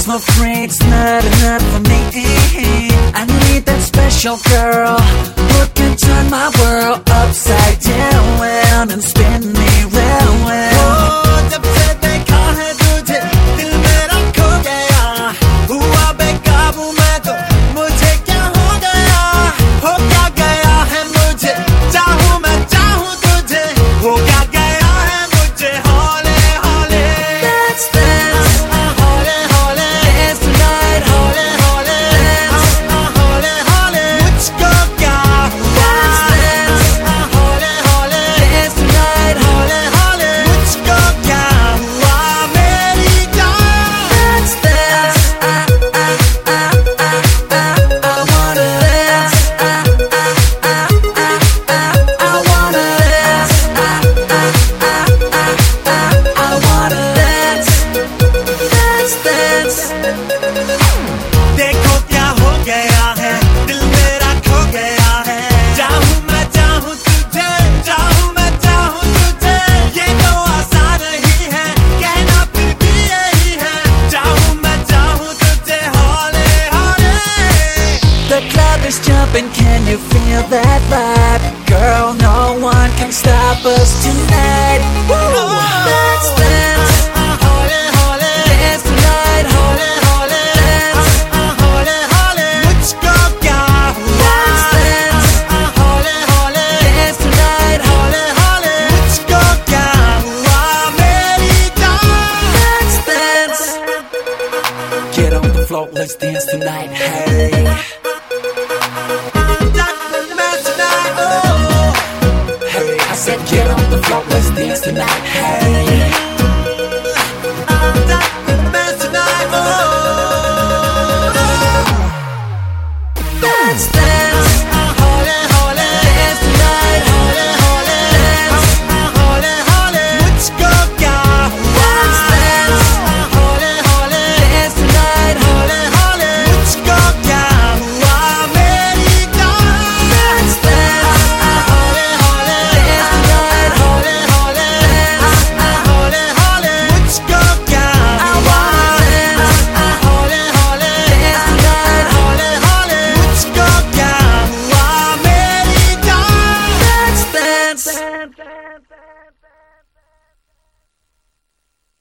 It's for free, it's not enough for me. I need that special girl who can turn my world upside down and spin me round. जब से देखा है तुझे दिल मेरा खो गया, हुआ बेकाबू मैं तो मुझे क्या हो गया है मुझे, चाहूं मैं चाहूं तुझे, हो क्या गया है मुझे, हौले हौले dance dance, हौले हौले dance tonight, हौले हौले dance, हौले हौले मुझको क्या हुआ, dance dance, हौले हौले dance tonight, हौले हौले मुझको क्या हुआ मेरी जान, dance dance, I wanna dance, I wanna dance, I wanna dance, dance dance. देखो क्या हो गया है, दिल मेरा खो गया है, चाहूं मैं चाहूं तुझे, चाहूं मैं चाहूं तुझे, ये तो आसान नहीं है, कहना फिर भी यही है, चाहूं मैं चाहूं तुझे, हौले हौले. The club is jumping, can you feel that vibe? Girl, no one can stop us tonight. Woo! Let's dance, hole hole, dance tonight, hole hole, dance, hole hole. मुझको क्या हुआ? Let's dance, hole hole, dance tonight, hole hole. मुझको क्या हुआ मेरी जान? Let's dance. Get on the floor, let's dance tonight, hey. I said get on the floor, let's dance tonight, hey. Dance, dance, hole, hole, dance tonight, hole, hole, dance, hole, hole, मुझको क्या हुआ? Dance, hole, hole, dance tonight, hole, hole, मुझको क्या हुआ मेरी जान? Dance, dance, hole, hole, dance tonight, hole, hole, dance, hole, hole, मुझको क्या हुआ? Dance, hole, hole, dance tonight, hole, hole, मुझको क्या हुआ मेरी जान? Dance, dance.